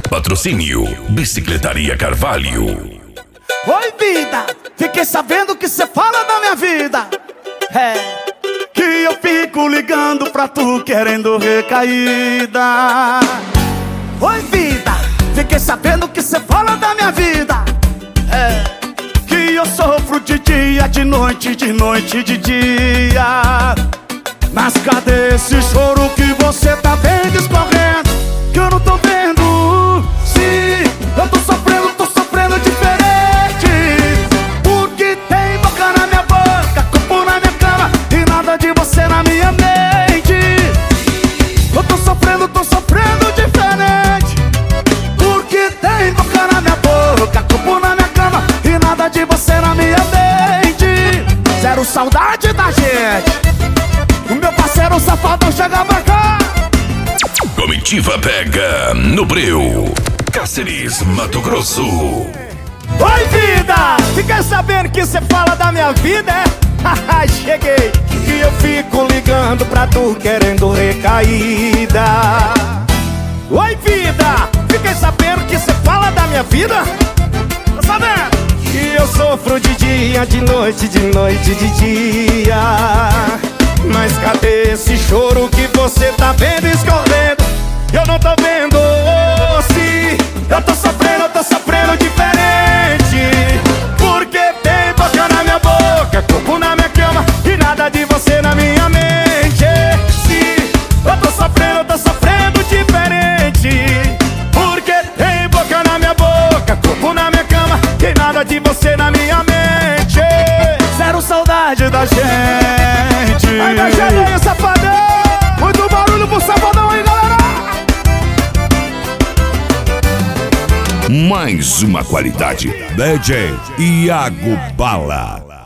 Patrocínio Bicicletaria Carvalho. Oi, vida, fiquei sabendo que cê fala da minha vida. Que eu fico ligando pra tu querendo recaída. Oi, vida, fiquei sabendo que cê fala da minha vida. Que eu sofro de dia, de noite, de noite, de dia. Mas cadê esse choro que você tá vendo escorrendo? Que eu não tô vendo. Sim, eu tô sofrendo diferente. Porque tem boca na minha boca, corpo na minha cama e nada de você na minha mente. Eu tô sofrendo diferente. Porque tem boca na minha boca, corpo na minha cama e nada de você na minha mente. Zero saudade da gente. O meu parceiro safadão chega pra cá. Comitiva pega no breu. Cáceres, Mato Grosso. Oi, vida! Fiquei sabendo que cê fala da minha vida, é? Cheguei. E eu fico ligando pra tu querendo recaída. Oi, vida! Fiquei sabendo que cê fala da minha vida. Tá sabendo? Que eu sofro de dia, de noite, de noite, de dia. Mas cadê esse choro que você tá vendo escorrendo? Eu não tô vendo. Se eu tô sofrendo diferente. Porque tem boca na minha boca, corpo na minha cama e nada de você na minha mente. Se eu tô sofrendo diferente. Porque tem boca na minha boca, corpo na minha cama e nada de você na minha mente. Zero saudade da gente. Aí, aí, safadão. Muito barulho pro safadão aí, galera. Mais uma qualidade. DJ Iago Bala.